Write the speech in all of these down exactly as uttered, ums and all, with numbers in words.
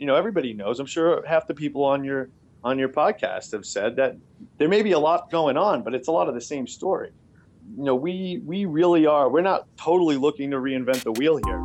you know, everybody knows, I'm sure half the people on your on your podcast have said that there may be a lot going on, but it's a lot of the same story. You know, we we really are, we're not totally looking to reinvent the wheel here.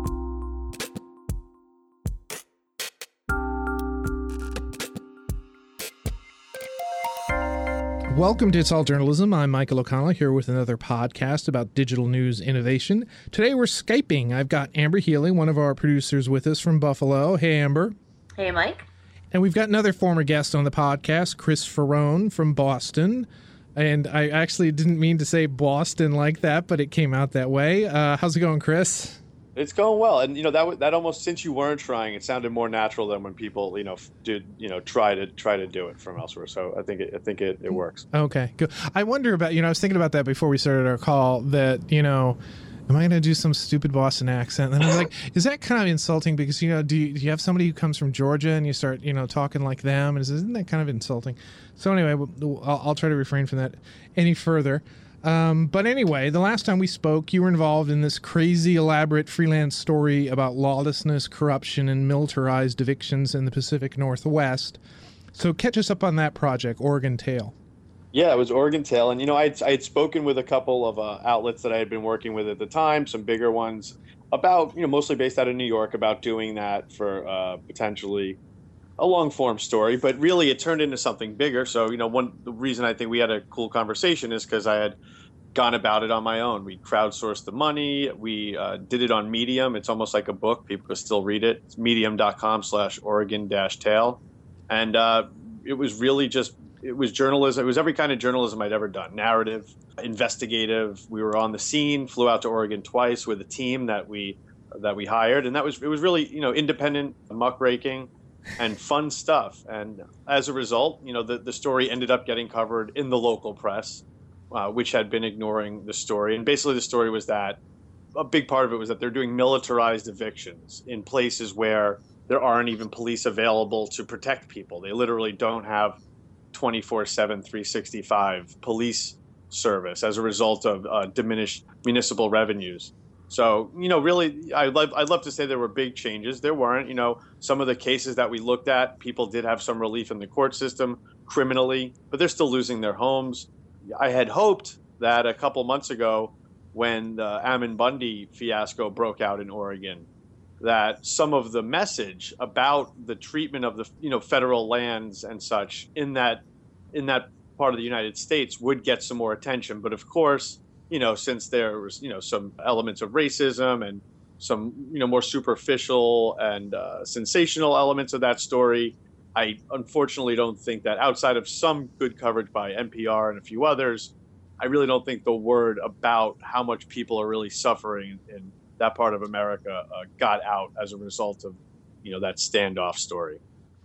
Welcome to It's All Journalism. I'm Michael O'Connell here with another podcast about digital news innovation. Today we're Skyping. I've got Amber Healy, one of our producers, with us from Buffalo. Hey, Amber. Hey, Mike. And we've got another former guest on the podcast, Chris Ferrone from Boston. And I actually didn't mean to say Boston like that, but it came out that way. Uh, how's it going, Chris? It's going well, and you know that that almost, since you weren't trying, it sounded more natural than when people you know did you know try to try to do it from elsewhere. So I think it, I think it, it works. Okay, good. I wonder about you know I was thinking about that before we started our call. That you know, am I going to do some stupid Boston accent? And I was like, is that kind of insulting? Because you know, do you, do you have somebody who comes from Georgia and you start you know talking like them? And isn't that kind of insulting? So anyway, I'll, I'll try to refrain from that any further. Um, but anyway, the last time we spoke, you were involved in this crazy, elaborate freelance story about lawlessness, corruption, and militarized evictions in the Pacific Northwest. So catch us up on that project, Oregon Tale. Yeah, it was Oregon Tale. And, you know, I had, I had spoken with a couple of uh, outlets that I had been working with at the time, some bigger ones, about, you know, mostly based out of New York, about doing that for uh, potentially a long form story. But really, it turned into something bigger. So, you know, one the reason I think we had a cool conversation is because I had gone about it on my own. We crowdsourced the money. We uh, did it on Medium. It's almost like a book. People can still read it. It's medium.com slash Oregon dash tail. And uh, it was really just, it was journalism. It was every kind of journalism I'd ever done. Narrative, investigative. We were on the scene, flew out to Oregon twice with a team that we that we hired. And that was, it was really, you know, independent muckraking and fun stuff. And as a result, you know, the, the story ended up getting covered in the local press. Uh, which had been ignoring the story. And basically the story was that a big part of it was that they're doing militarized evictions in places where there aren't even police available to protect people. They literally don't have twenty-four seven, three sixty-five police service as a result of uh, diminished municipal revenues. So, you know, really, I'd love, I'd love to say there were big changes. There weren't. You know, some of the cases that we looked at, people did have some relief in the court system criminally, but they're still losing their homes. I had hoped that a couple months ago, when the Ammon Bundy fiasco broke out in Oregon, that some of the message about the treatment of the you know federal lands and such in that in that part of the United States would get some more attention. But of course, you know, since there was you know some elements of racism and some you know more superficial and uh, sensational elements of that story, I unfortunately don't think that, outside of some good coverage by N P R and a few others, I really don't think the word about how much people are really suffering in that part of America uh, got out as a result of, you know, that standoff story.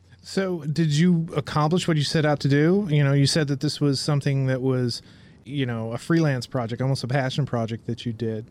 So did you accomplish what you set out to do? You know, you said that this was something that was, you know, a freelance project, almost a passion project that you did.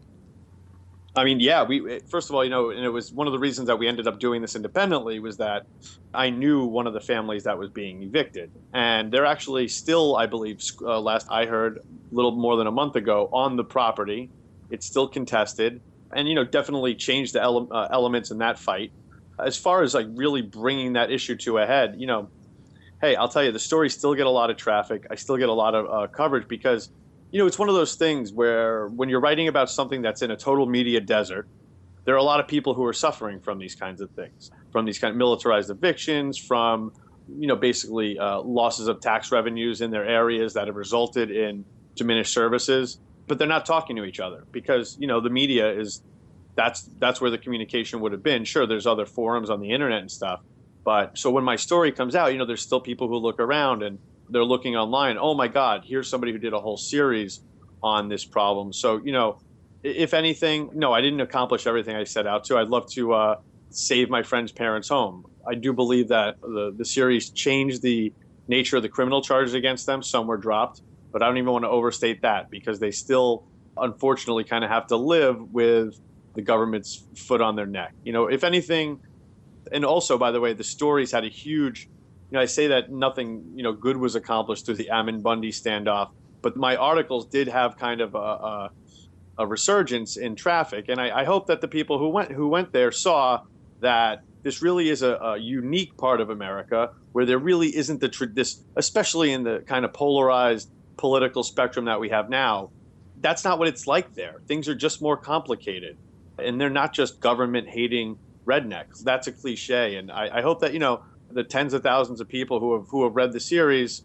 I mean, yeah, we, first of all, you know, and it was one of the reasons that we ended up doing this independently was that I knew one of the families that was being evicted. And they're actually still, I believe, uh, last I heard, a little more than a month ago, on the property. It's still contested and, you know, definitely changed the ele- uh, elements in that fight. As far as like really bringing that issue to a head, you know, hey, I'll tell you, the stories still get a lot of traffic. I still get a lot of uh, coverage because, you know, it's one of those things where when you're writing about something that's in a total media desert, there are a lot of people who are suffering from these kinds of things, from these kind of militarized evictions, from, you know, basically uh, losses of tax revenues in their areas that have resulted in diminished services. But they're not talking to each other because, you know, the media is that's that's where the communication would have been. Sure, there's other forums on the internet and stuff. But so when my story comes out, you know, there's still people who look around and they're looking online. Oh, my God, here's somebody who did a whole series on this problem. So, you know, if anything, no, I didn't accomplish everything I set out to. I'd love to uh, save my friend's parents' home. I do believe that the, the series changed the nature of the criminal charges against them. Some were dropped, but I don't even want to overstate that because they still, unfortunately, kind of have to live with the government's foot on their neck. You know, if anything, and also, by the way, the stories had a huge, you know, I say that nothing, you know, good was accomplished through the Ammon Bundy standoff, but my articles did have kind of a, a, a resurgence in traffic. And I, I hope that the people who went who went there saw that this really is a, a unique part of America where there really isn't the tra- this, especially in the kind of polarized political spectrum that we have now. That's not what it's like there. Things are just more complicated, and they're not just government hating rednecks. That's a cliche, and I, I hope that you know the tens of thousands of people who have who have read the series.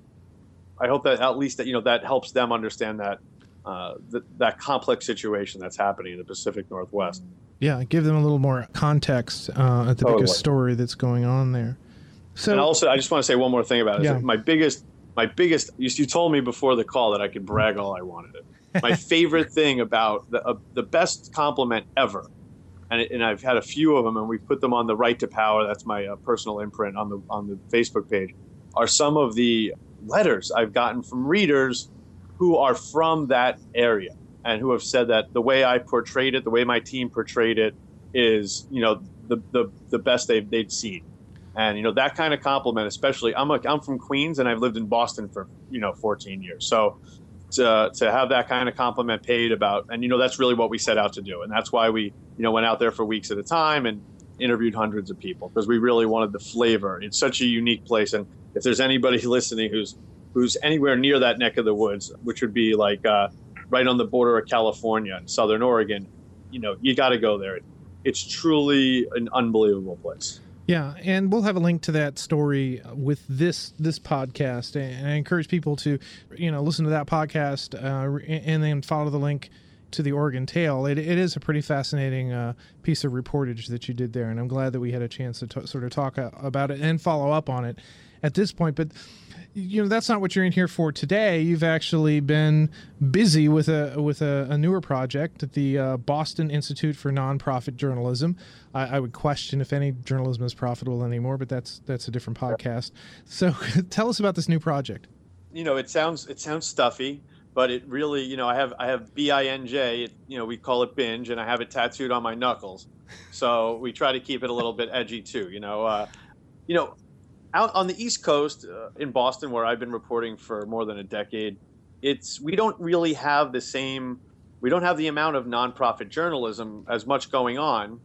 I hope that at least that you know that helps them understand that uh, th- that complex situation that's happening in the Pacific Northwest. Yeah, give them a little more context uh, at the Totally. biggest story that's going on there. So, and also, I just want to say one more thing about it. Yeah. My biggest, my biggest. You, you told me before the call that I could brag all I wanted. My favorite thing about the uh, the best compliment ever, and and I've had a few of them, and we put them on the Right to Power. That's my uh, personal imprint on the on the Facebook page. Are some of the letters I've gotten from readers who are from that area and who have said that the way I portrayed it, the way my team portrayed it, is you know the the the best they've they'd seen. And, you know, that kind of compliment, especially I'm a, I'm from Queens and I've lived in Boston for, you know, fourteen years. So to, to have that kind of compliment paid about, and, you know, that's really what we set out to do. And that's why we, you know, went out there for weeks at a time and interviewed hundreds of people, because we really wanted the flavor. It's such a unique place. And if there's anybody listening who's who's anywhere near that neck of the woods, which would be like uh, right on the border of California and Southern Oregon, you know, you got to go there. It's truly an unbelievable place. Yeah, and we'll have a link to that story with this this podcast, and I encourage people to, you know, listen to that podcast uh, and then follow the link to the Oregon Tale. It, it is a pretty fascinating uh, piece of reportage that you did there, and I'm glad that we had a chance to t- sort of talk about it and follow up on it at this point. But you know, that's not what you're in here for today. You've actually been busy with a with a, a newer project at the uh, Boston Institute for Nonprofit Journalism. I, I would question if any journalism is profitable anymore, but that's that's a different podcast. So tell us about this new project. You know, it sounds it sounds stuffy, but it really, you know, I have I have B I N J. It, you know, we call it binge, and I have it tattooed on my knuckles. So we try to keep it a little bit edgy too. You know, uh, you know. Out on the East Coast, uh, in Boston, where I've been reporting for more than a decade, it's we don't really have the same, we don't have the amount of nonprofit journalism as much going on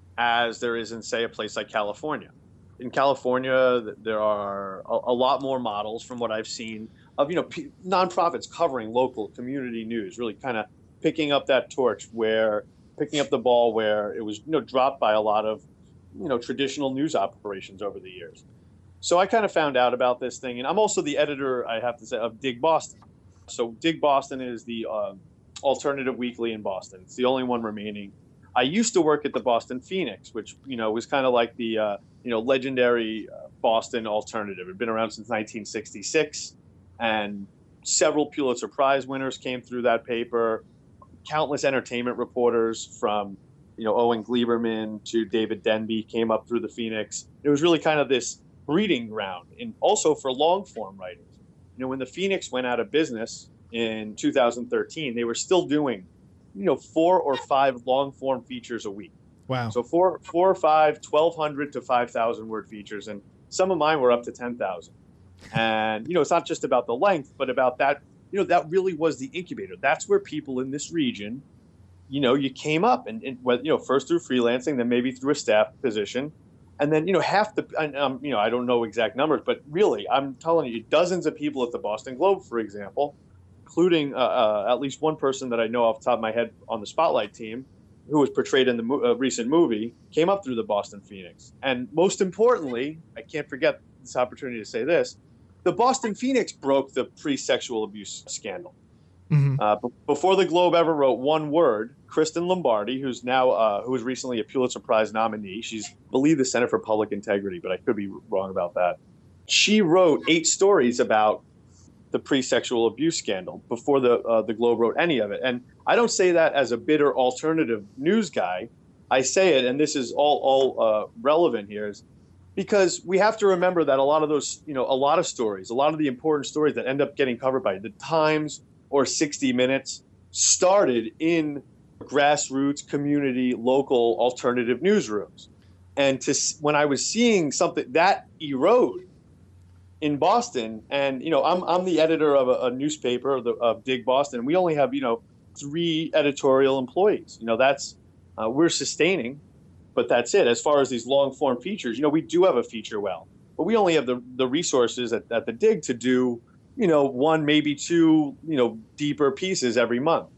as there is in, say, a place like California. In California, there are a, a lot more models, from what I've seen, of you know p- nonprofits covering local community news, really kind of picking up that torch, where picking up the ball where it was you know dropped by a lot of you know traditional news operations over the years. So I kind of found out about this thing, and I'm also the editor, I have to say, of Dig Boston. So Dig Boston is the uh, alternative weekly in Boston. It's the only one remaining. I used to work at the Boston Phoenix, which you know was kind of like the uh, you know legendary uh, Boston alternative. It had been around since nineteen sixty-six, and several Pulitzer Prize winners came through that paper. Countless entertainment reporters, from you know Owen Gleiberman to David Denby, came up through the Phoenix. It was really kind of this breeding ground, and also for long form writers. You know, when the Phoenix went out of business in two thousand thirteen, they were still doing, you know, four or five long form features a week. Wow. So four, four or five, twelve hundred to five thousand word features. And some of mine were up to ten thousand. And, you know, it's not just about the length, but about that, you know, that really was the incubator. That's where people in this region, you know, you came up and, and you know, first through freelancing, then maybe through a staff position. And then, you know, half the, um, you know, I don't know exact numbers, but really, I'm telling you, dozens of people at the Boston Globe, for example, including uh, uh, at least one person that I know off the top of my head on the Spotlight team, who was portrayed in the mo- uh, recent movie, came up through the Boston Phoenix. And most importantly, I can't forget this opportunity to say this, the Boston Phoenix broke the pre-sexual abuse scandal. Mm-hmm. Uh, b- before the Globe ever wrote one word, Kristen Lombardi, who's now uh, who was recently a Pulitzer Prize nominee, she's I believe the Center for Public Integrity, but I could be wrong about that. She wrote eight stories about the pre-sexual abuse scandal before the uh, the Globe wrote any of it. And I don't say that as a bitter alternative news guy. I say it, and this is all all uh, relevant here, is because we have to remember that a lot of those, you know, a lot of stories, a lot of the important stories that end up getting covered by the Times or sixty minutes started in grassroots, community, local alternative newsrooms. And to when I was seeing something that erode in Boston, and you know, I'm I'm the editor of a, a newspaper of, the, of Dig Boston. We only have you know three editorial employees. You know, that's uh, we're sustaining, but that's it. As far as these long form features, you know, we do have a feature well, but we only have the, the resources at, at the Dig to do, you know, one, maybe two, you know, deeper pieces every month.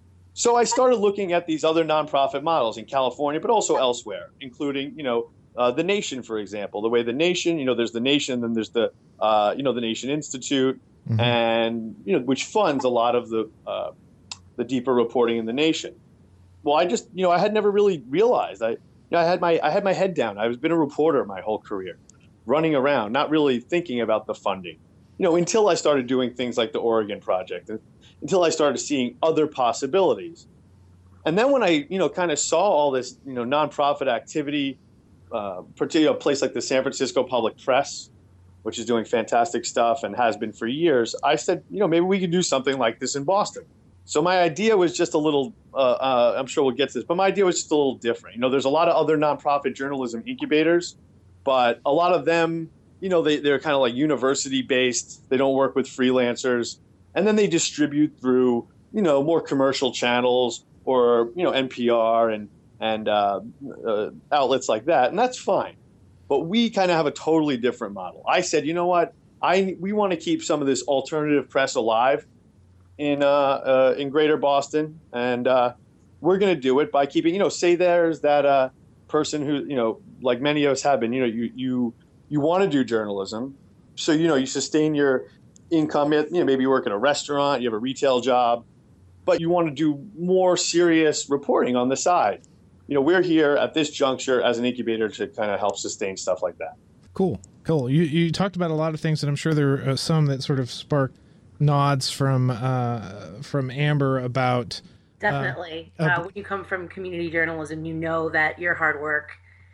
So I started looking at these other nonprofit models in California, but also elsewhere, including, you know, uh, the Nation, for example. The way the Nation, you know, there's the Nation, then there's the, uh, you know, the Nation Institute, mm-hmm. and you know, which funds a lot of the uh, the deeper reporting in the Nation. Well, I just, you know, I had never really realized. I, you know, I had my I had my head down. I was been a reporter my whole career, running around, not really thinking about the funding. You know, until I started doing things like the Oregon Project, and until I started seeing other possibilities. And then when I, you know, kind of saw all this, you know, nonprofit activity, uh, particularly a place like the San Francisco Public Press, which is doing fantastic stuff and has been for years, I said, you know, maybe we could do something like this in Boston. So my idea was just a little, uh, uh, I'm sure we'll get to this, but my idea was just a little different. You know, there's a lot of other nonprofit journalism incubators, but a lot of them, you know, they, they're kind of like university-based. They don't work with freelancers. And then they distribute through, you know, more commercial channels or, you know, N P R and, and uh, uh, outlets like that. And that's fine. But we kind of have a totally different model. I said, you know what? I we want to keep some of this alternative press alive in uh, uh, in Greater Boston. And uh, we're going to do it by keeping, you know, say there's that uh, person who, you know, like many of us have been, you know, you you you want to do journalism. So, you know, you sustain your income, you know, maybe you work in a restaurant, you have a retail job, but you want to do more serious reporting on the side. You know, we're here at this juncture as an incubator to kind of help sustain stuff like that. Cool, cool. You you talked about a lot of things, and I'm sure there are some that sort of sparked nods from uh, from Amber about. Definitely. Uh, uh, when you come from community journalism, you know that your hard work,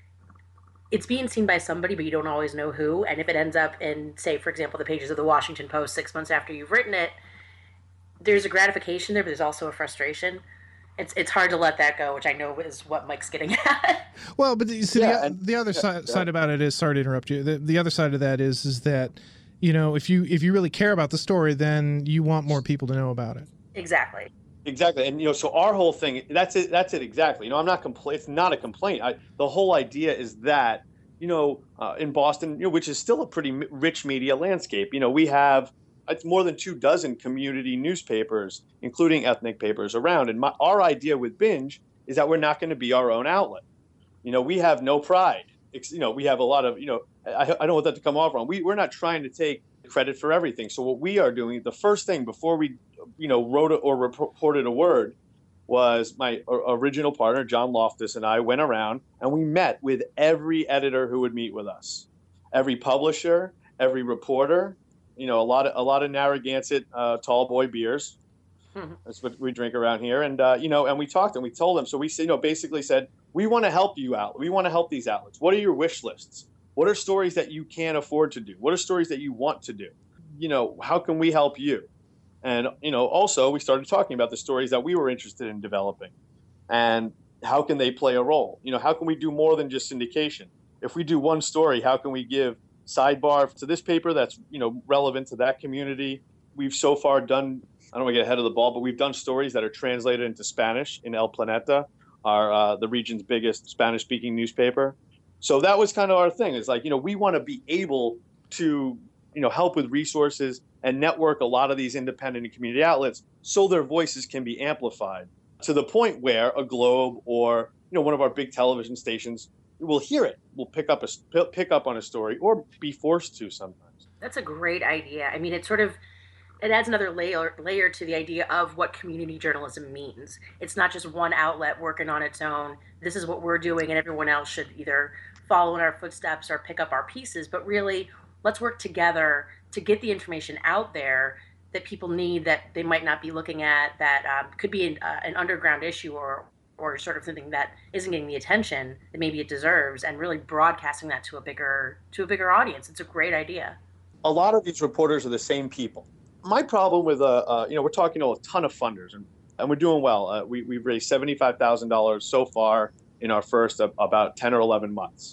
it's being seen by somebody, but you don't always know who. And if it ends up in, say, for example, the pages of the Washington Post six months after you've written it, there's a gratification there, but there's also a frustration. It's it's hard to let that go, which I know is what Mike's getting at. Well, but the, so yeah, the, and, the other yeah, side, yeah. side about it is, sorry to interrupt you. The, the other side of that is is that, you know, if you if you really care about the story, then you want more people to know about it. Exactly. Exactly. And, you know, so our whole thing, that's it. That's it. Exactly. You know, I'm not compl- It's not a complaint. I, the whole idea is that, you know, uh, in Boston, you know, which is still a pretty m- rich media landscape, you know, we have it's more than two dozen community newspapers, including ethnic papers around. And my, our idea with Binge is that we're not going to be our own outlet. You know, we have no pride. It's, you know, we have a lot of, you know, I, I don't want that to come off wrong. We, we're not trying to take credit for everything. So what we are doing, the first thing before we, you know, wrote or reported a word was my original partner, John Loftus, and I went around and we met with every editor who would meet with us, every publisher, every reporter. You know, a lot of a lot of Narragansett uh, tall boy beers. Mm-hmm. That's what we drink around here. And, uh, you know, and we talked and we told them. So we, you know, basically said, we want to help you out. We want to help these outlets. What are your wish lists? What are stories that you can't afford to do? What are stories that you want to do? You know, how can we help you? And, you know, also we started talking about the stories that we were interested in developing and how can they play a role? You know, how can we do more than just syndication? If we do one story, how can we give sidebar to this paper that's, you know, relevant to that community? We've so far done, I don't want to get ahead of the ball, but we've done stories that are translated into Spanish in El Planeta, our uh, the region's biggest Spanish-speaking newspaper. So that was kind of our thing. It's like, you know, we want to be able to, you know, help with resources and network a lot of these independent and community outlets so their voices can be amplified to the point where a Globe or, you know, one of our big television stations will hear it, will pick up a pick up on a story or be forced to sometimes. That's a great idea. I mean, it sort of it adds another layer layer to the idea of what community journalism means. It's not just one outlet working on its own. This is what we're doing, and everyone else should either follow in our footsteps or pick up our pieces. But really, let's work together to get the information out there that people need, that they might not be looking at, that um, could be an, uh, an underground issue or or sort of something that isn't getting the attention that maybe it deserves, and really broadcasting that to a bigger to a bigger audience. It's a great idea. A lot of these reporters are the same people. My problem with, uh, uh you know, we're talking to a ton of funders, and, and we're doing well. Uh, we, we've raised seventy-five thousand dollars so far in our first uh, about ten or eleven months.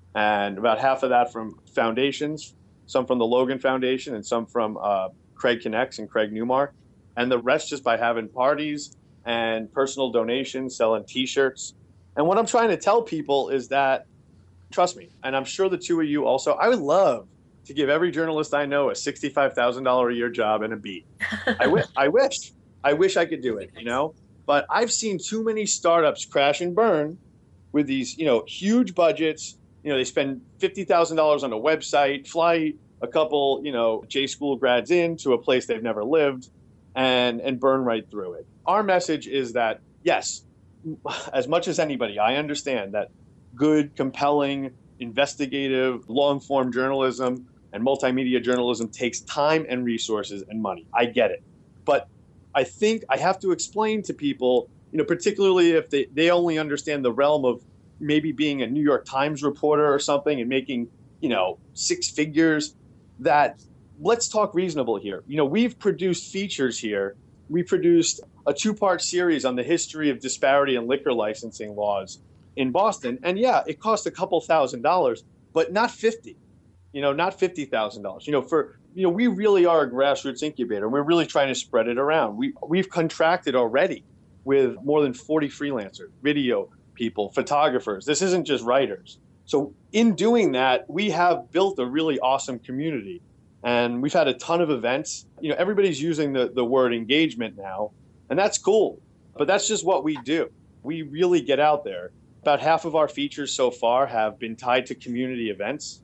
And about half of that from foundations, some from the Logan Foundation and some from uh, Craig Connects and Craig Newmark. And the rest just by having parties and personal donations, selling T-shirts. And what I'm trying to tell people is that, trust me, and I'm sure the two of you also, I would love to give every journalist I know a sixty-five thousand dollars a year job and a beat. I, w- I wish. I wish I could do it, you know? But I've seen too many startups crash and burn with these, you know, huge budgets. You know, they spend fifty thousand dollars on a website, fly a couple, you know, J school grads in to a place they've never lived, and and burn right through it. Our message is that, yes, as much as anybody, I understand that good, compelling, investigative, long-form journalism and multimedia journalism takes time and resources and money. I get it. But I think I have to explain to people, you know, particularly if they, they only understand the realm of maybe being a New York Times reporter or something and making, you know, six figures, that let's talk reasonable here. You know, we've produced features here. We produced a two-part series on the history of disparity in liquor licensing laws in Boston. And yeah, it cost a couple thousand dollars, but not fifty, you know, not fifty thousand dollars. You know, for, you know, we really are a grassroots incubator. We're really trying to spread it around. We, we've contracted already with more than forty freelancers, video people, photographers. This isn't just writers. So in doing that, we have built a really awesome community. And we've had a ton of events. You know, everybody's using the, the word engagement now, and that's cool. But that's just what we do. We really get out there. About half of our features so far have been tied to community events.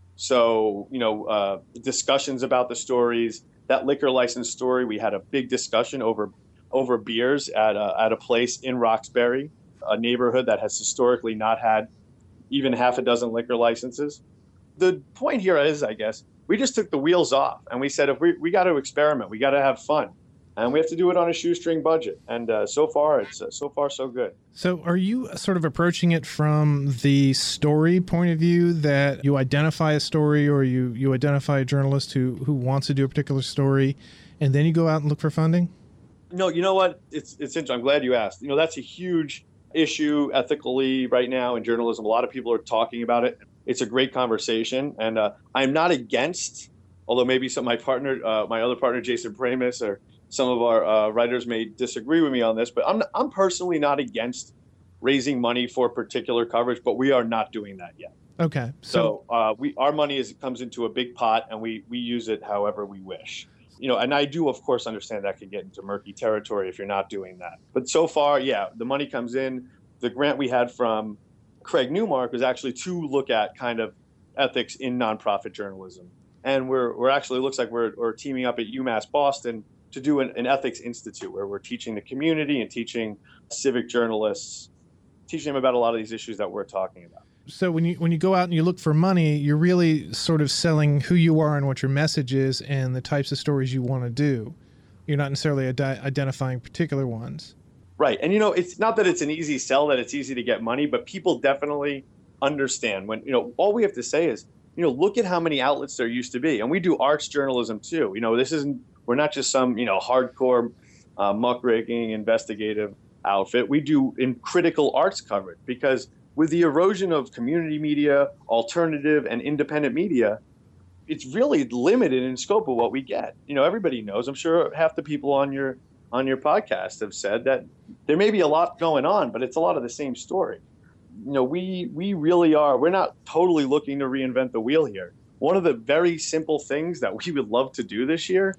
So, you know, uh, discussions about the stories, that liquor license story, we had a big discussion over over beers at a, at a place in Roxbury, a neighborhood that has historically not had even half a dozen liquor licenses. The point here is, I guess, we just took the wheels off and we said, if we, we got to experiment, we got to have fun, and we have to do it on a shoestring budget. And uh, so far, it's uh, so far so good. So are you sort of approaching it from the story point of view, that you identify a story, or you, you identify a journalist who, who wants to do a particular story, and then you go out and look for funding? No, you know what? It's it's interesting. I'm glad you asked. You know, that's a huge issue ethically right now in journalism. A lot of people are talking about it. It's a great conversation, and uh, I'm not against, although maybe some of my partner, uh, my other partner, Jason Pramis, or some of our uh, writers may disagree with me on this, but I'm I'm personally not against raising money for particular coverage, but we are not doing that yet. Okay. So, so uh, we our money is comes into a big pot, and we we use it however we wish. You know, and I do, of course, understand that could get into murky territory if you're not doing that. But so far, yeah, the money comes in. The grant we had from Craig Newmark was actually to look at kind of ethics in nonprofit journalism. And we're we're actually, looks like we're, we're teaming up at UMass Boston to do an, an ethics institute where we're teaching the community and teaching civic journalists, teaching them about a lot of these issues that we're talking about. So when you when you go out and you look for money, you're really sort of selling who you are and what your message is and the types of stories you want to do. You're not necessarily ad- identifying particular ones. Right. And, you know, it's not that it's an easy sell, that it's easy to get money, but people definitely understand when, you know, all we have to say is, you know, look at how many outlets there used to be. And we do arts journalism, too. You know, this isn't, we're not just some, you know, hardcore uh, muckraking investigative outfit. We do in critical arts coverage, because with the erosion of community media, alternative and independent media, it's really limited in scope of what we get. You know, everybody knows, I'm sure half the people on your on your podcast have said that there may be a lot going on, but it's a lot of the same story. You know, we we really are, we're not totally looking to reinvent the wheel here. One of the very simple things that we would love to do this year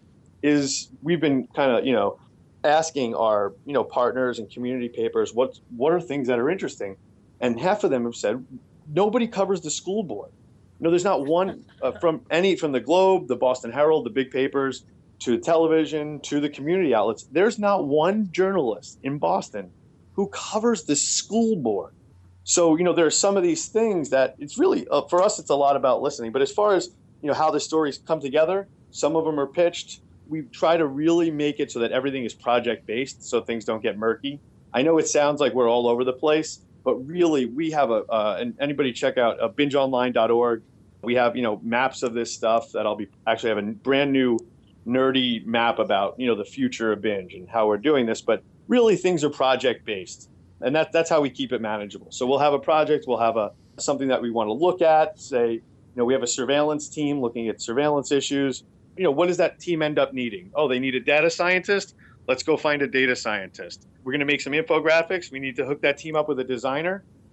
is we've been kind of, you know, asking our, you know, partners and community papers, what what are things that are interesting? And half of them have said, nobody covers the school board. You know, there's not one uh, from any, from the Globe, the Boston Herald, the big papers, to television, to the community outlets. There's not one journalist in Boston who covers the school board. So, you know, there are some of these things that it's really, uh, for us, it's a lot about listening. But as far as, you know, how the stories come together, some of them are pitched. We try to really make it so that everything is project-based, so things don't get murky. I know it sounds like we're all over the place, but really, we have a, uh, and anybody check out uh, binge online dot org. We have, you know, maps of this stuff that I'll be, actually have a brand new nerdy map about, you know, the future of binge and how we're doing this. But really, things are project based. And that, that's how we keep it manageable. So we'll have a project, we'll have a something that we want to look at, say, you know, we have a surveillance team looking at surveillance issues. You know, what does that team end up needing? Oh, they need a data scientist. Let's go find a data scientist. We're going to make some infographics. We need to hook that team up with a designer.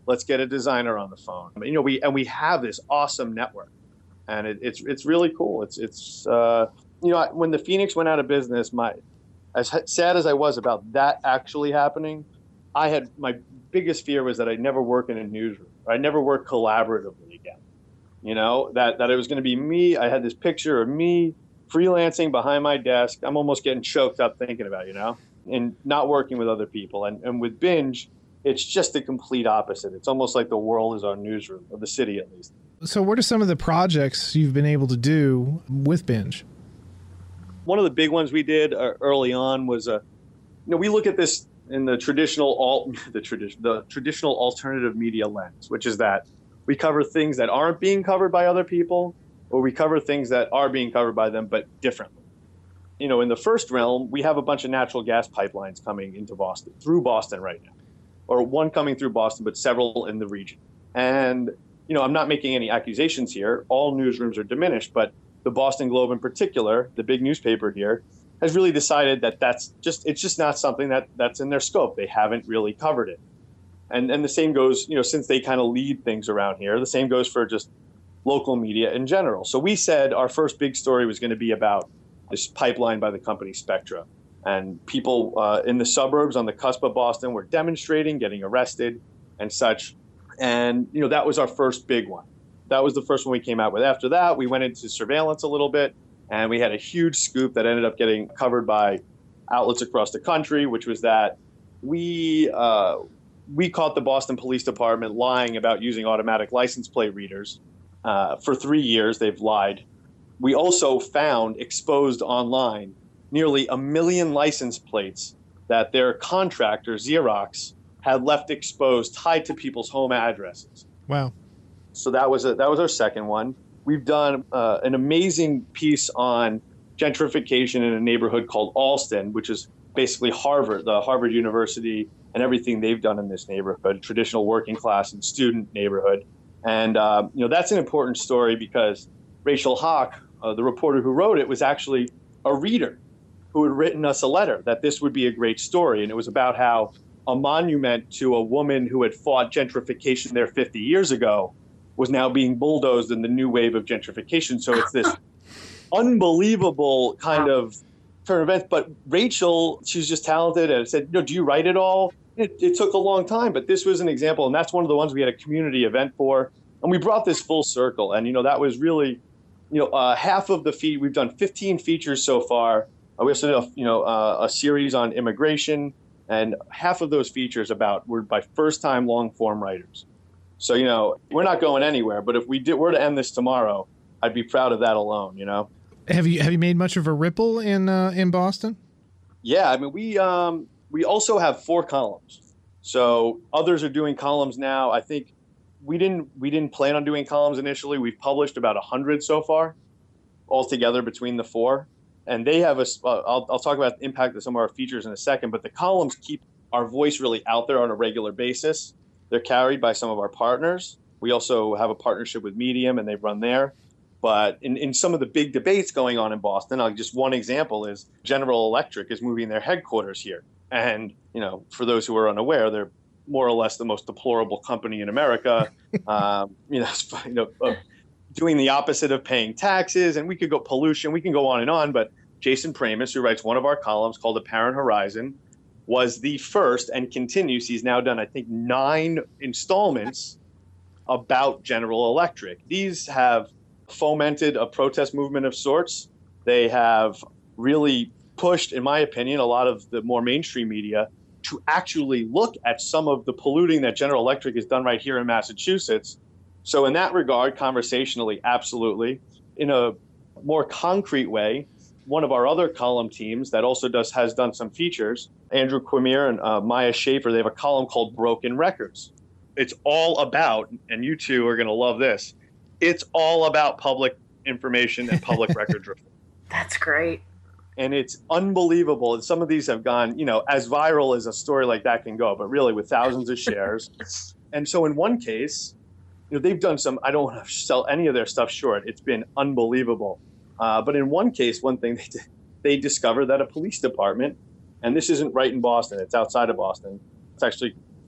Let's get a designer on the phone. You know, we and we have this awesome network, and it, it's it's really cool. It's it's uh, you know, when the Phoenix went out of business, my as sad as I was about that actually happening, I had my biggest fear was that I'd never work in a newsroom. I'd never work collaboratively again. You know, that that it was going to be me. I had this picture of me freelancing behind my desk. I'm almost getting choked up thinking about, you know, and not working with other people. And and with Binge, it's just the complete opposite. It's almost like the world is our newsroom, or the city at least. So what are some of the projects you've been able to do with Binge? One of the big ones we did uh, early on was, uh, you know, we look at this in the traditional alt, the tradition, the traditional alternative media lens, which is that we cover things that aren't being covered by other people, or we cover things that are being covered by them, but differently. You know, in the first realm, we have a bunch of natural gas pipelines coming into Boston, through Boston right now, or one coming through Boston, but several in the region. And, you know, I'm not making any accusations here. All newsrooms are diminished, but the Boston Globe in particular, the big newspaper here, has really decided that that's just, it's just not something that that's in their scope. They haven't really covered it. And and the same goes, you know, since they kind of lead things around here, the same goes for just local media in general. So we said our first big story was going to be about this pipeline by the company Spectra. And people uh, in the suburbs on the cusp of Boston were demonstrating, getting arrested and such. And, you know, that was our first big one. That was the first one we came out with. After that, we went into surveillance a little bit, and we had a huge scoop that ended up getting covered by outlets across the country, which was that we uh, we caught the Boston Police Department lying about using automatic license plate readers. Uh, for three years, they've lied. We also found exposed online nearly a million license plates that their contractor, Xerox, had left exposed, tied to people's home addresses. Wow. So that was a, that was our second one. We've done uh, an amazing piece on gentrification in a neighborhood called Allston, which is basically Harvard, the Harvard University, and everything they've done in this neighborhood, traditional working class and student neighborhood. And, uh, you know, that's an important story because Rachel Hawk, uh, the reporter who wrote it, was actually a reader who had written us a letter that this would be a great story. And it was about how a monument to a woman who had fought gentrification there fifty years ago was now being bulldozed in the new wave of gentrification. So it's this unbelievable kind of turn of events. But Rachel, she's just talented, and said, "No, do you write it all?" It, it took a long time, but this was an example, and that's one of the ones we had a community event for, and we brought this full circle. And you know, that was really, you know, uh, half of the feed. We've done fifteen features so far. Uh, we also did, a, you know, uh, a series on immigration, and half of those features about were by first-time long-form writers. So, you know, we're not going anywhere, but if we did, were to end this tomorrow, I'd be proud of that alone, you know? Have you have you made much of a ripple in uh, in Boston? Yeah, I mean, we um, we also have four columns. So others are doing columns now. I think we didn't we didn't plan on doing columns initially. We've published about one hundred so far altogether between the four. And they have a, uh, I'll, I'll talk about the impact of some of our features in a second, but the columns keep our voice really out there on a regular basis. They're carried by some of our partners. We also have a partnership with Medium, and they run there. But in, in some of the big debates going on in Boston, I'll, just one example is General Electric is moving their headquarters here. And, you know, for those who are unaware, they're more or less the most deplorable company in America, um, you know, you know uh, doing the opposite of paying taxes. And we could go pollution, we can go on and on. But Jason Pramis, who writes one of our columns called Apparent Horizon, was the first and continues. He's now done, I think, nine installments about General Electric. These have fomented a protest movement of sorts. They have really pushed, in my opinion, a lot of the more mainstream media to actually look at some of the polluting that General Electric has done right here in Massachusetts. So in that regard, conversationally, absolutely. In a more concrete way, one of our other column teams that also does has done some features, Andrew Quimir and uh, Maya Schaefer, they have a column called Broken Records. It's all about, and you two are going to love this, it's all about public information and public records reform. That's great. And it's unbelievable. And some of these have gone, you know, as viral as a story like that can go, but really with thousands of shares. And so in one case, you know, they've done some, I don't want to sell any of their stuff short. It's been unbelievable. Uh, but in one case, one thing they did, they discovered that a police department, and this isn't right in Boston, it's outside of Boston. It's actually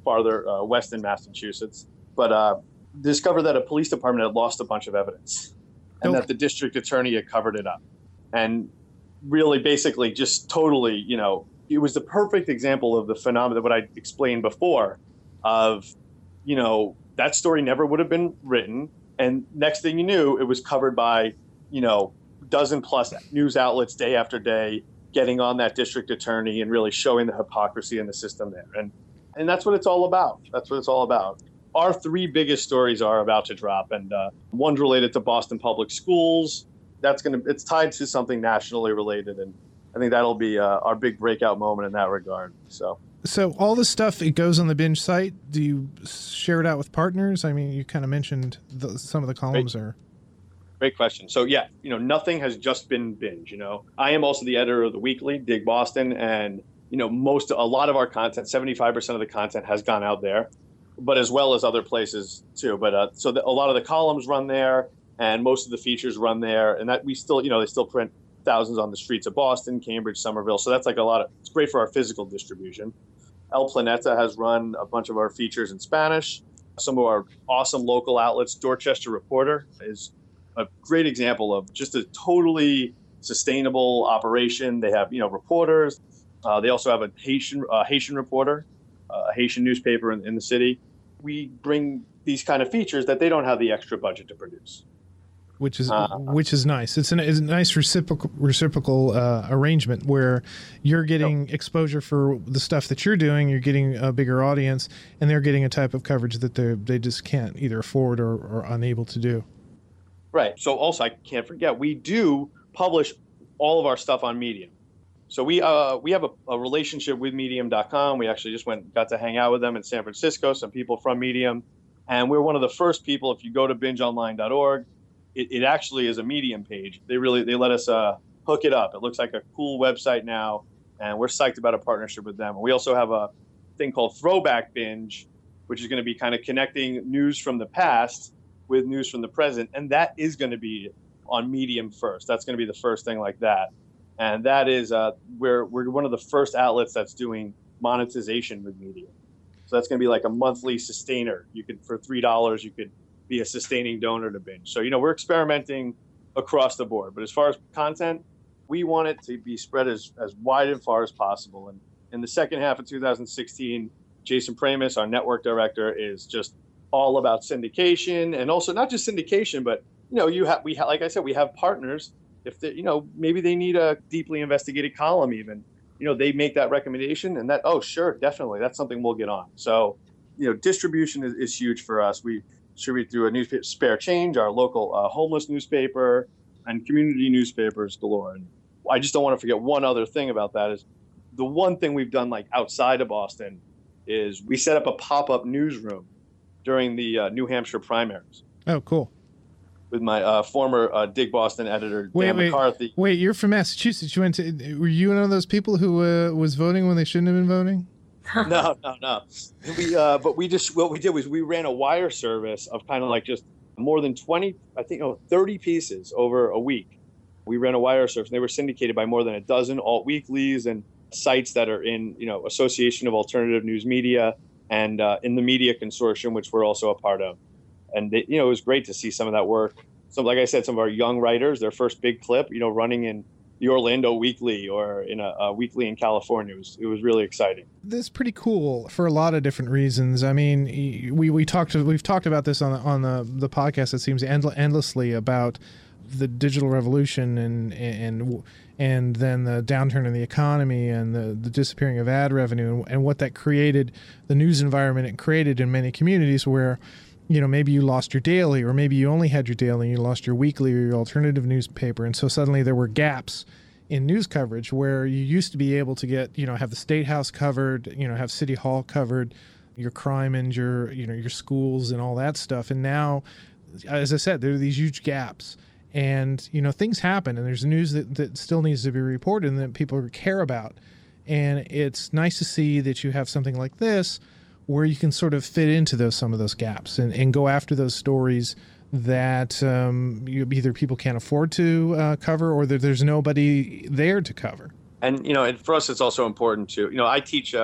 farther uh, west in Massachusetts, but uh, discovered that a police department had lost a bunch of evidence and Okay. that the district attorney had covered it up. And really basically just totally, you know, it was the perfect example of the phenomenon, what I explained before, of, you know, that story never would have been written. And next thing you knew, it was covered by, you know, dozen plus news outlets day after day, getting on that district attorney and really showing the hypocrisy in the system there. And and that's what it's all about. That's what it's all about. Our three biggest stories are about to drop, and uh, one's related to Boston Public Schools. That's going to, it's tied to something nationally related. And I think that'll be uh, our big breakout moment in that regard. So. So all this stuff, it goes on the Binge site. Do you share it out with partners? I mean, you kind of mentioned the, some of the columns Great. are. Great question. So yeah, you know, nothing has just been Binge. You know, I am also the editor of the weekly, Dig Boston, and you know, most, a lot of our content, seventy-five percent of the content has gone out there, but as well as other places too. But uh, so the, a lot of the columns run there, and most of the features run there, and that we still, you know, they still print thousands on the streets of Boston, Cambridge, Somerville. So that's like a lot of, it's great for our physical distribution. El Planeta has run a bunch of our features in Spanish. Some of our awesome local outlets, Dorchester Reporter is a great example of just a totally sustainable operation. They have, you know, reporters. Uh, they also have a Haitian uh, Haitian Reporter, uh, a Haitian newspaper in, in the city. We bring these kind of features that they don't have the extra budget to produce. Which is Uh, which is nice. It's, an, it's a nice reciprocal reciprocal uh, arrangement where you're getting Yep. exposure for the stuff that you're doing. You're getting a bigger audience, and they're getting a type of coverage that they they just can't either afford or, or unable to do. Right. So also, I can't forget, we do publish all of our stuff on Medium. So we uh, we have a, a relationship with Medium dot com. We actually just went got to hang out with them in San Francisco, some people from Medium. And we're one of the first people, if you go to binge online dot org, it, it actually is a Medium page. They really, they let us uh, hook it up. It looks like a cool website now, and we're psyched about a partnership with them. We also have a thing called Throwback Binge, which is going to be kind of connecting news from the past with news from the present. And that is going to be on Medium first. That's going to be the first thing like that. And that is, uh, we're, we're one of the first outlets that's doing monetization with Medium. So that's going to be like a monthly sustainer. You could, for three dollars, you could be a sustaining donor to Binge. So, you know, we're experimenting across the board. But as far as content, we want it to be spread as, as wide and far as possible. And in the second half of two thousand sixteen, Jason Pramis, our network director, is just all about syndication, and also not just syndication, but, you know, you have, we have, like I said, we have partners. If they, you know, maybe they need a deeply investigated column even, you know, they make that recommendation, and that, oh, sure, definitely, that's something we'll get on. So, you know, distribution is, is huge for us. We distribute through a newspaper, Spare Change, our local uh, homeless newspaper, and community newspapers galore. And I just don't want to forget one other thing about that is the one thing we've done like outside of Boston is we set up a pop-up newsroom during the uh, New Hampshire primaries Oh, cool. with my uh, former uh, Dig Boston editor, Wait, Dan wait, McCarthy. wait. You're from Massachusetts. You went to. Were you one of those people who uh, was voting when they shouldn't have been voting? No, no, no. We, uh, but we just, what we did was we ran a wire service of kind of like just more than twenty, I think, oh, thirty pieces over a week. We ran a wire service, and they were syndicated by more than a dozen alt weeklies and sites that are in, you know, Association of Alternative News Media and uh, in the Media Consortium, which we're also a part of. And, they, you know, it was great to see some of that work. So, like I said, some of our young writers, their first big clip, you know, running in the Orlando Weekly or in a, a weekly in California. It was, it was really exciting. That's pretty cool for a lot of different reasons. I mean, we we talked we've talked about this on the, on the the podcast. It seems end, endlessly about the digital revolution and and and then the downturn in the economy and the, the disappearing of ad revenue and, and what that created, the news environment it created in many communities where, you know, maybe you lost your daily, or maybe you only had your daily and you lost your weekly or your alternative newspaper. And so suddenly there were gaps in news coverage where you used to be able to get, you know, have the State House covered, you know, have City Hall covered, your crime and your, you know, your schools and all that stuff. And now, as I said, there are these huge gaps. And, you know, things happen, and there's news that, that still needs to be reported and that people care about. And it's nice to see that you have something like this where you can sort of fit into those some of those gaps and, and go after those stories that um, you, either people can't afford to uh, cover or that there's nobody there to cover. And, you know, and for us, it's also important to, you know, I teach uh,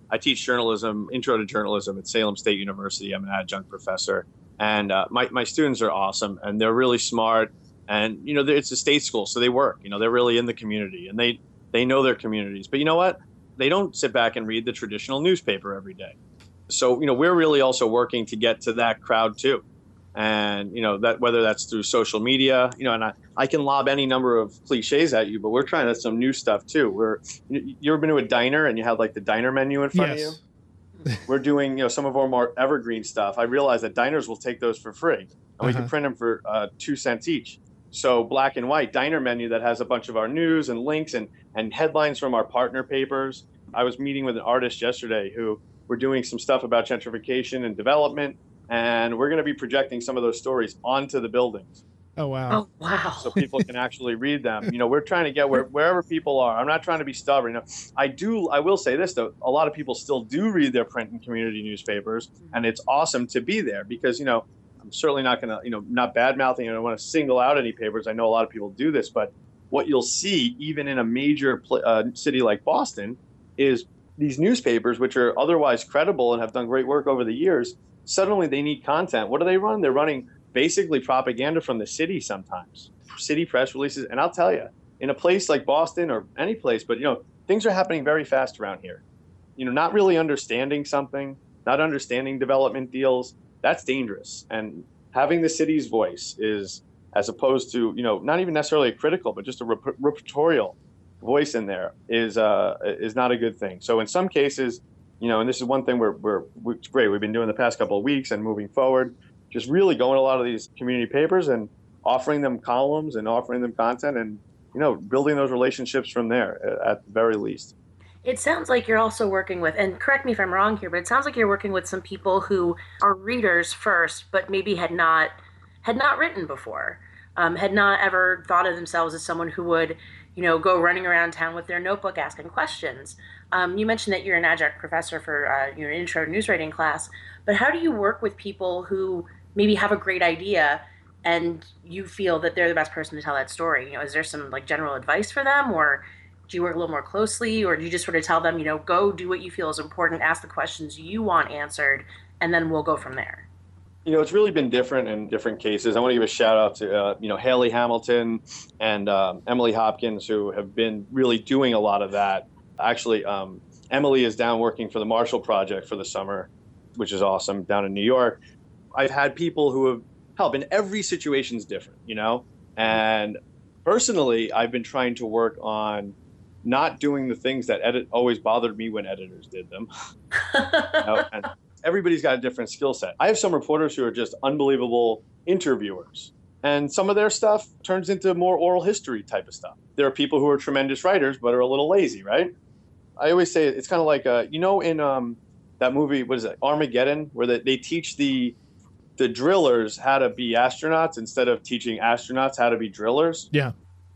I teach journalism, intro to journalism at Salem State University. I'm an adjunct professor, and uh, my my students are awesome, and they're really smart. And you know, it's a state school, so they work. You know, they're really in the community, and they they know their communities. But you know what? They don't sit back and read the traditional newspaper every day. So you know, we're really also working to get to that crowd too. And, you know, that whether that's through social media, you know, and I, I can lob any number of cliches at you, but we're trying to some new stuff too. We're, you, you ever been to a diner and you have like the diner menu in front Yes. of you? We're doing, you know, some of our more evergreen stuff. I realize that diners will take those for free, and we Uh-huh. can print them for uh, two cents each. So black and white diner menu that has a bunch of our news and links and, and headlines from our partner papers. I was meeting with an artist yesterday who we're doing some stuff about gentrification and development. And we're going to be projecting some of those stories onto the buildings Oh wow. Oh, wow. so people can actually read them. You know, we're trying to get where, wherever people are. I'm not trying to be stubborn. You know, I do. I will say this, though. A lot of people still do read their print and community newspapers. And it's awesome to be there because, you know, I'm certainly not going to, you know, not bad mouthing. I don't want to single out any papers. I know a lot of people do this. But what you'll see, even in a major pl- uh, city like Boston, is these newspapers, which are otherwise credible and have done great work over the years, suddenly they need content. What do they run? They're running basically propaganda from the city sometimes, city press releases. And I'll tell you, in a place like Boston or any place, but, you know, things are happening very fast around here. You know, not really understanding something, not understanding development deals, that's dangerous. And having the city's voice is, as opposed to, you know, not even necessarily a critical, but just a rep- repertorial voice in there is uh, is not a good thing. So in some cases, you know, and this is one thing we're, we're, we're great. We've been doing the past couple of weeks and moving forward, just really going to a lot of these community papers and offering them columns and offering them content and, you know, building those relationships from there at the very least. It sounds like you're also working with, and correct me if I'm wrong here, but it sounds like you're working with some people who are readers first, but maybe had not had not written before, um, had not ever thought of themselves as someone who would, you know, go running around town with their notebook asking questions. Um, you mentioned that you're an adjunct professor for uh, your intro to news writing class, but how do you work with people who maybe have a great idea and you feel that they're the best person to tell that story? You know, is there some like general advice for them, or do you work a little more closely, or do you just sort of tell them, you know, go do what you feel is important, ask the questions you want answered, and then we'll go from there? You know, it's really been different in different cases. I want to give a shout out to, uh, you know, Haley Hamilton and um, Emily Hopkins, who have been really doing a lot of that. Actually, um, Emily is down working for the Marshall Project for the summer, which is awesome, down in New York. I've had people who have helped, and every situation's different, you know? And personally, I've been trying to work on not doing the things that edit always bothered me when editors did them. You know? And everybody's got a different skill set. I have some reporters who are just unbelievable interviewers, and some of their stuff turns into more oral history type of stuff. There are people who are tremendous writers, but are a little lazy, right? I always say it's kind of like, uh, you know, in um, that movie, what is it, Armageddon, where they, they teach the the drillers how to be astronauts instead of teaching astronauts how to be drillers. Yeah.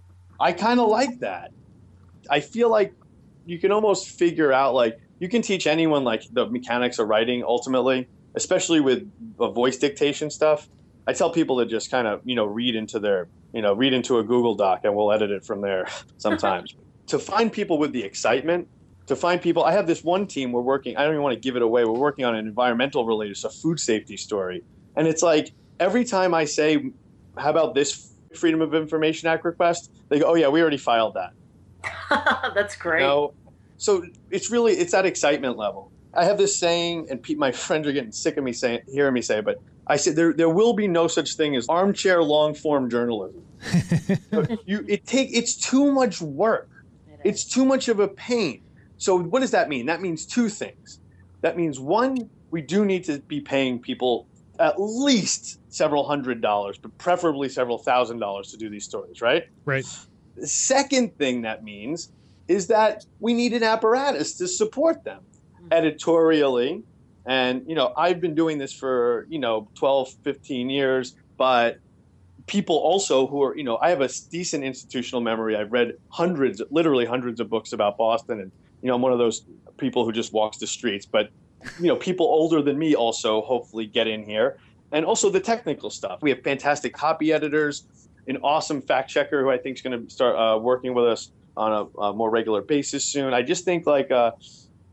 I kind of like that. I feel like you can almost figure out, like, you can teach anyone like the mechanics of writing ultimately, especially with the voice dictation stuff. I tell people to just kind of, you know, read into their, you know, read into a Google Doc and we'll edit it from there sometimes. To find people with the excitement, to find people, I have this one team we're working, I don't even want to give it away. We're working on an environmental related, so food safety story. And it's like, every time I say, how about this Freedom of Information Act request? They go, oh yeah, we already filed that. That's great. You know? So it's really, it's that excitement level. I have this saying, and pe- my friends are getting sick of me saying, hearing me say it, but I said there there will be no such thing as armchair long form journalism. you it take it's too much work. It It's too much of a pain. So what does that mean? That means two things. That means one, we do need to be paying people at least several hundred dollars, but preferably several thousand dollars to do these stories, right? Right. The second thing that means is that we need an apparatus to support them editorially. And, you know, I've been doing this for, you know, twelve, fifteen years, but people also who are, you know, I have a decent institutional memory. I've read hundreds, literally hundreds of books about Boston. And, you know, I'm one of those people who just walks the streets. But, you know, people older than me also hopefully get in here. And also the technical stuff. We have fantastic copy editors, an awesome fact checker who I think is going to start uh, working with us on a, a more regular basis soon. I just think like, uh,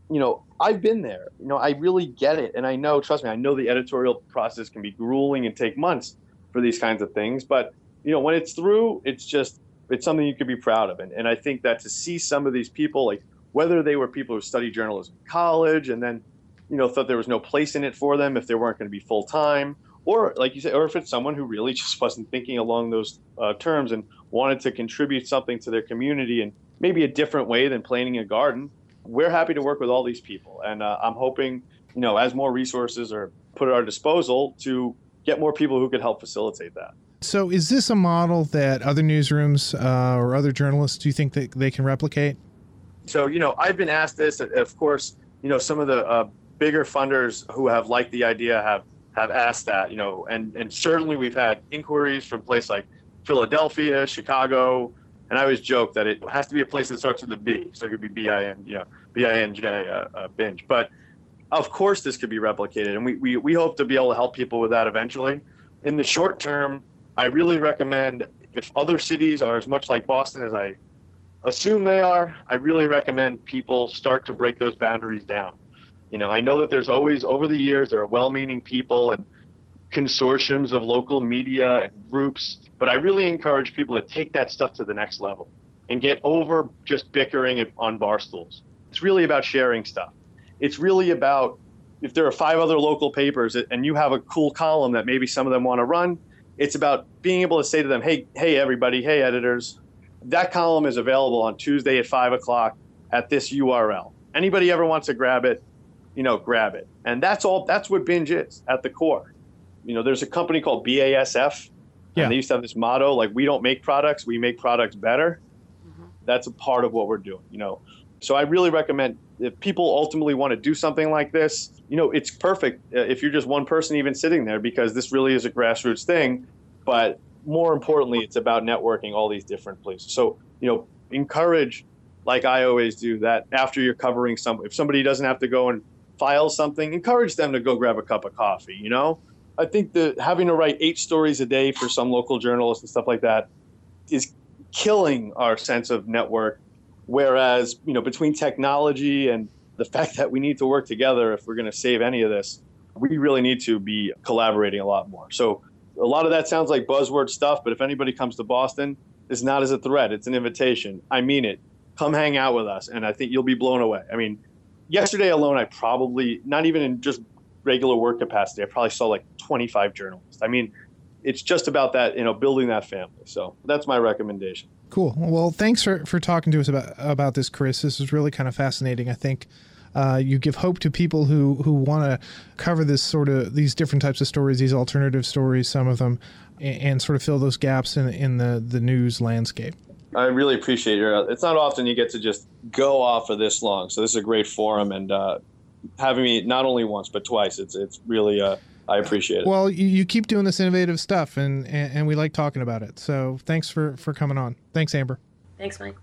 you know, I've been there. You know, I really get it. And I know, trust me, I know the editorial process can be grueling and take months for these kinds of things. But, you know, when it's through, it's just, it's something you could be proud of. And, and I think that to see some of these people, like whether they were people who studied journalism in college and then, you know, thought there was no place in it for them if they weren't going to be full time, or like you said, or if it's someone who really just wasn't thinking along those uh, terms and wanted to contribute something to their community in maybe a different way than planting a garden. We're happy to work with all these people. And uh, I'm hoping, you know, as more resources are put at our disposal to get more people who could help facilitate that. So is this a model that other newsrooms uh, or other journalists, do you think that they can replicate? So, you know, I've been asked this. Of course, you know, some of the uh, bigger funders who have liked the idea have, have asked that, you know, and, and certainly we've had inquiries from places like Philadelphia, Chicago, and I always joke that it has to be a place that starts with a B. So it could be B I N, you know, B I N J, uh, uh, binge. But of course this could be replicated. And we, we, we hope to be able to help people with that eventually. In the short term, I really recommend, if other cities are as much like Boston as I assume they are, I really recommend people start to break those boundaries down. You know, I know that there's always, over the years, there are well-meaning people and consortiums of local media and groups, but I really encourage people to take that stuff to the next level and get over just bickering on bar stools. It's really about sharing stuff. It's really about, if there are five other local papers and you have a cool column that maybe some of them want to run, it's about being able to say to them, hey, hey, everybody, hey, editors, that column is available on Tuesday at five o'clock at this U R L. Anybody ever wants to grab it, you know, grab it. And that's all, that's what Binge is at the core. You know, there's a company called B A S F, yeah. and they used to have this motto, like, we don't make products, we make products better. Mm-hmm. That's a part of what we're doing, you know. So I really recommend, if people ultimately want to do something like this, you know, it's perfect if you're just one person even sitting there, because this really is a grassroots thing. But more importantly, it's about networking all these different places. So, you know, encourage, like I always do, that after you're covering some, if somebody doesn't have to go and file something, encourage them to go grab a cup of coffee, you know? I think that having to write eight stories a day for some local journalists and stuff like that is killing our sense of network. Whereas, you know, between technology and the fact that we need to work together if we're going to save any of this, we really need to be collaborating a lot more. So a lot of that sounds like buzzword stuff, but if anybody comes to Boston, it's not as a threat. It's an invitation. I mean it. Come hang out with us, and I think you'll be blown away. I mean, yesterday alone, I probably, not even in just regular work capacity, I probably saw like twenty-five journalists. I mean, it's just about that, you know, building that family. So that's my recommendation. Cool. Well, thanks for, for talking to us about, about this, Chris. This is really kind of fascinating. I think uh, you give hope to people who, who want to cover this sort of, these different types of stories, these alternative stories, some of them, and, and sort of fill those gaps in, in the, the news landscape. I really appreciate your, it's not often you get to just go off for this long. So this is a great forum, and uh, having me not only once, but twice, it's, it's really, uh, I appreciate it. Well, you, you keep doing this innovative stuff, and, and, and we like talking about it. So thanks for, for coming on. Thanks, Amber. Thanks, Mike.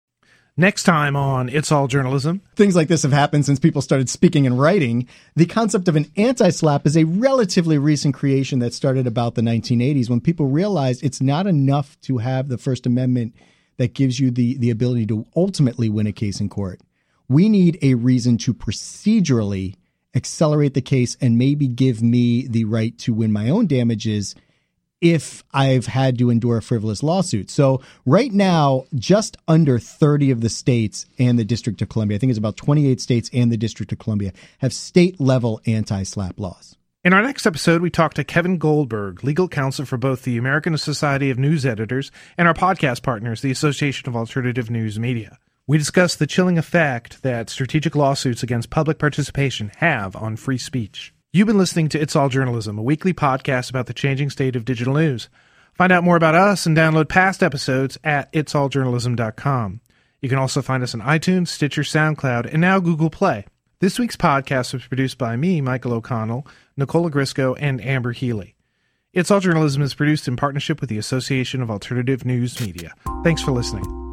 Next time on It's All Journalism. Things like this have happened since people started speaking and writing. The concept of an anti-slap is a relatively recent creation that started about the nineteen eighties, when people realized it's not enough to have the First Amendment that gives you the, the ability to ultimately win a case in court. We need a reason to procedurally accelerate the case and maybe give me the right to win my own damages if I've had to endure a frivolous lawsuit. So right now, just under thirty of the states and the District of Columbia, I think it's about twenty-eight states and the District of Columbia, have state-level anti-slap laws. In our next episode, we talk to Kevin Goldberg, legal counsel for both the American Society of News Editors and our podcast partners, the Association of Alternative News Media. We discuss the chilling effect that strategic lawsuits against public participation have on free speech. You've been listening to It's All Journalism, a weekly podcast about the changing state of digital news. Find out more about us and download past episodes at its all journalism dot com. You can also find us on iTunes, Stitcher, SoundCloud, and now Google Play. This week's podcast was produced by me, Michael O'Connell, Nicola Grisco, and Amber Healy. It's All Journalism is produced in partnership with the Association of Alternative News Media. Thanks for listening.